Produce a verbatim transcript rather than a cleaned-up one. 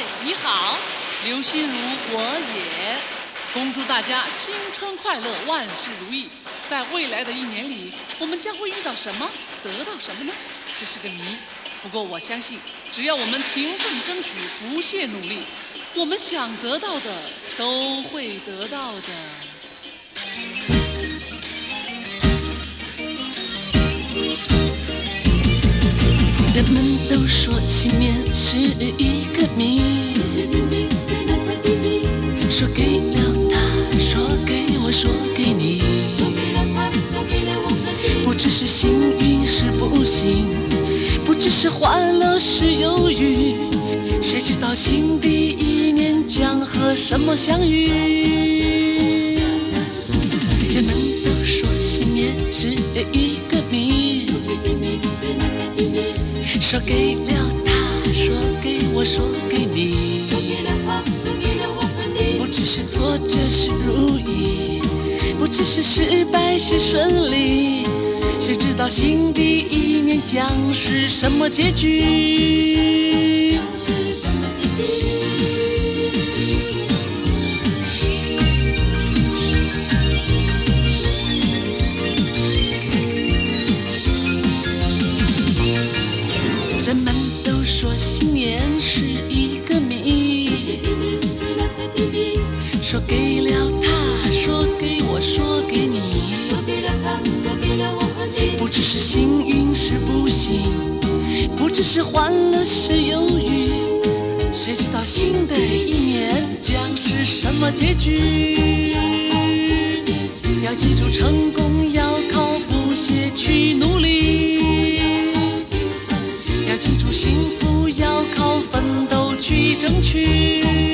你好，刘心如我也，恭祝大家新春快乐，万事如意。在未来的一年里，我们将会遇到什么，得到什么呢？这是个谜。不过我相信，只要我们勤奋争取，不懈努力，我们想得到的都会得到的。 人们都说新年是一个谜，说给了他，说给我，说给你，不只是幸运是不幸，不只是欢乐是忧郁，谁知道新的一年将和什么相遇？人们都说新年是一个谜，说给了他，说给我，说给你，不只是挫折是如意，不只是失败是顺利，谁知道新的一年将是什么结局？人们都说新年是一个谜，说给了他，说给我，说给你，不只是幸运是不幸，不只是欢乐是忧郁，谁知道新的一年将是什么结局？要记住，成功要靠不懈去努力，要记住，幸福要靠奋斗去争取。